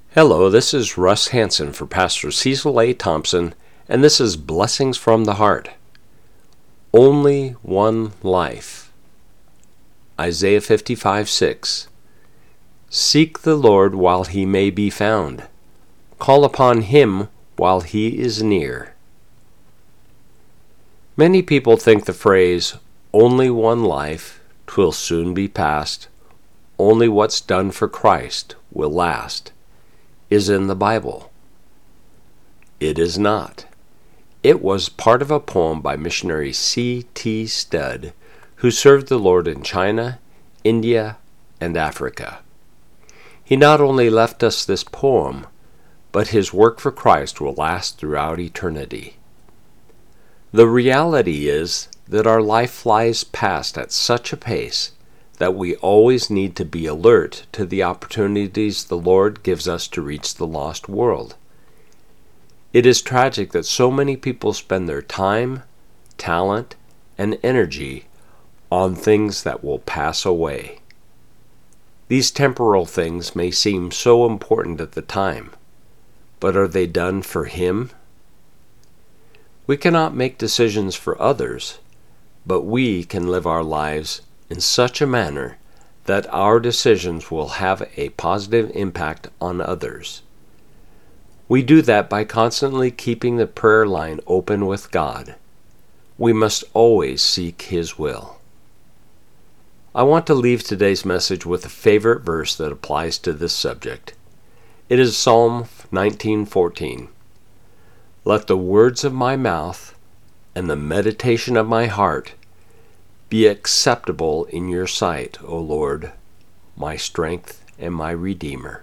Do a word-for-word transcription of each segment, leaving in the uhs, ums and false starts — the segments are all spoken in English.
Hello, this is Russ Hansen for Pastor Cecil A. Thompson, and this is Blessings from the Heart. Only one life. Isaiah fifty-five six. Seek the Lord while he may be found. Call upon him while he is near. Many people think the phrase, only one life, 'twill soon be past, only what's done for Christ will last, is in the Bible. It is not. It was part of a poem by missionary C T Studd, who served the Lord in China, India, and Africa. He not only left us this poem, but his work for Christ will last throughout eternity. The reality is that our life flies past at such a pace that we always need to be alert to the opportunities the Lord gives us to reach the lost world. It is tragic that so many people spend their time, talent, and energy on things that will pass away. These temporal things may seem so important at the time, but are they done for Him? We cannot make decisions for others, but we can live our lives in such a manner that our decisions will have a positive impact on others. We do that by constantly keeping the prayer line open with God. We must always seek His will. I want to leave today's message with a favorite verse that applies to this subject. It is Psalm nineteen fourteen. Let the words of my mouth and the meditation of my heart be acceptable in your sight, O Lord, my strength and my Redeemer.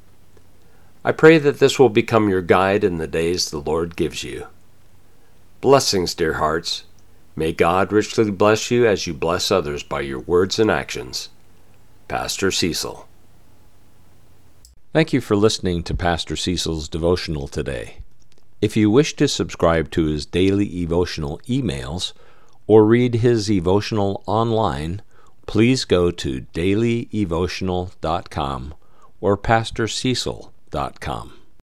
I pray that this will become your guide in the days the Lord gives you. Blessings, dear hearts. May God richly bless you as you bless others by your words and actions. Pastor Cecil. Thank you for listening to Pastor Cecil's devotional today. If you wish to subscribe to his daily devotional emails or read his devotional online, please go to daily devotional dot com or pastor cecil dot com.